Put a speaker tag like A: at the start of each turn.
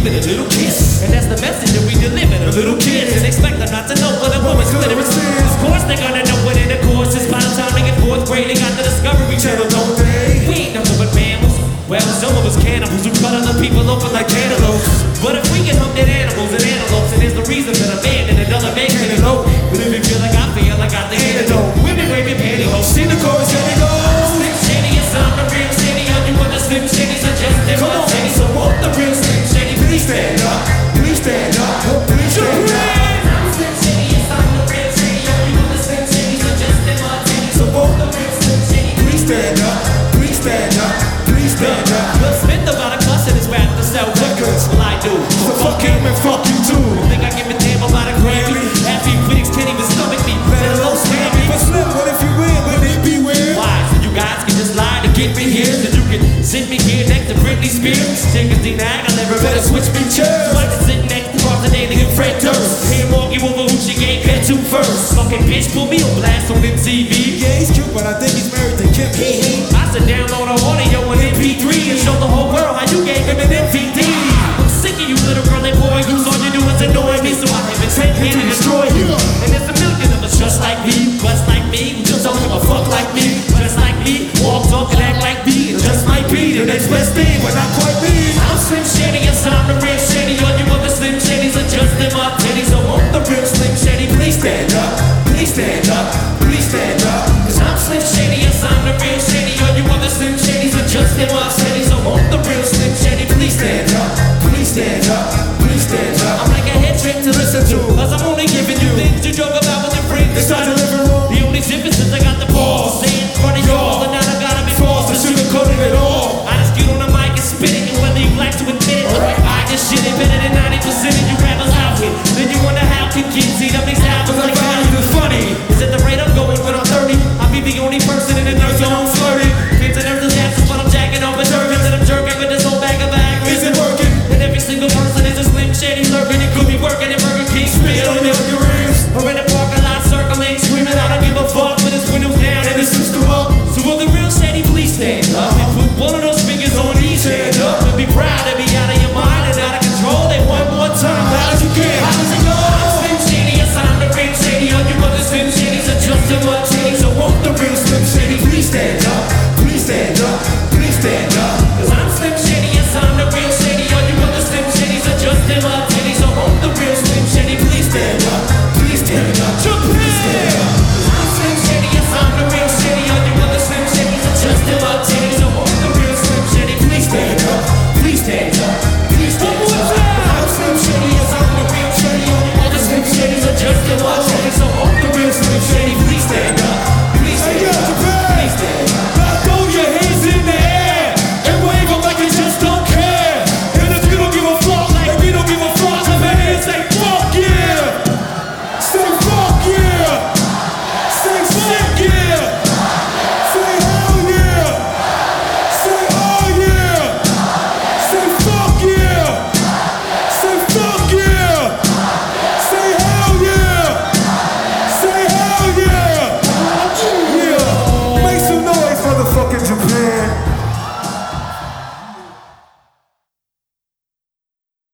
A: it a little kiss. And that's the message that we deliver to little kids. And expect them not to know what a woman's clitoris is. Of course they're gonna know what intercourse is. By the time they get fourth grade, they got the Discovery Channel, don't they? We ain't nothing but mammals. Well, some of us cannibals who cut other people open like cantaloupes. But if we can hump dead animals and antelopes, and there's the reason that a man and another man can elope. But if you feel like I feel, I got the antidote. Women wave your pantyhose. See the chorus, here it goes. Slim Shady is on the real Shady. All you other Slim Shadys are just them. Come on, Shady, so won't the real Slim Shady please stand up? Please stand up. Please stand up. Slim Shady is on the real Shady. All you other Slim Shadys are just them. So won't the real Slim Shady please stand up? Please stand up. Please stand up. Will Smith about a cuss in his rap to sell records. Well, I do. So fuck him and fuck you too. Think I give a damn about a Grammy? Half you critics can't even stomach me. Let alone stand me. But Slim, what if you win? Would it be weird? Why? So you guys can just lie to get me here. So you can sit me here next to Britney Spears. Take a D9, I'll never better switch me chairs. Why just sit next to Martha Daly and Fred Durst? Can't argue over who she gave head to first. Fucking bitch put me on blast on MTV. Yeah, he's cute, but I think he's married to Kim. I said download an audio on MP3 and show the whole world how you gave him an